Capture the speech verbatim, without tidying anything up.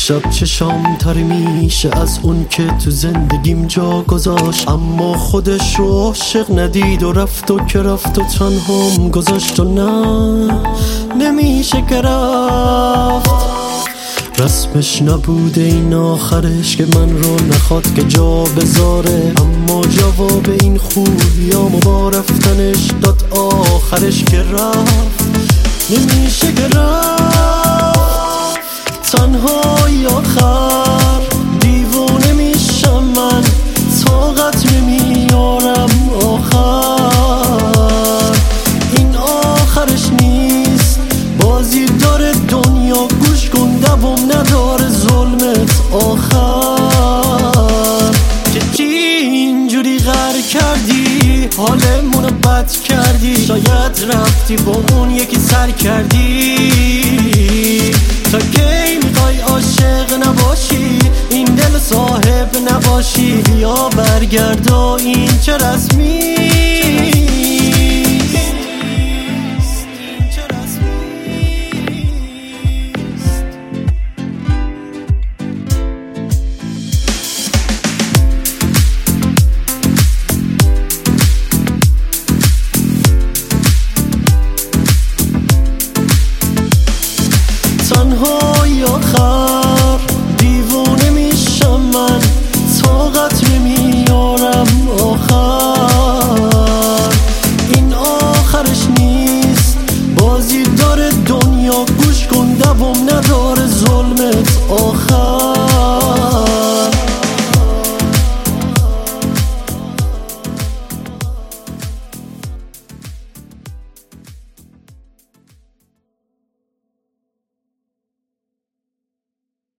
شب چشام تاری میشه از اون که تو زندگیم جا گذاشت، اما خودش رو عاشق ندید و رفت و که رفت و تنهام گذاشت و نه نمیشه که رفت. رسمش نبوده این آخرش که من رو نخواد که جا بذاره، اما جواب این خوبیامو با رفتنش داد آخرش که رفت. نمیشه که رفت تنهای آخر، دیوونه میشم من طاقت نمیارم آخر. این آخرش نیست بازی داره دنیا، گوش کن دوام نداره ظلمت آخر. که چی اینجوری غر کردی حالمونو بد کردی، شاید رفتی با اون یکی سر کردی. تا کی میخوای عاشق نباشی این دل صاحب نباشی؟ بیا برگرد و این چه رسمی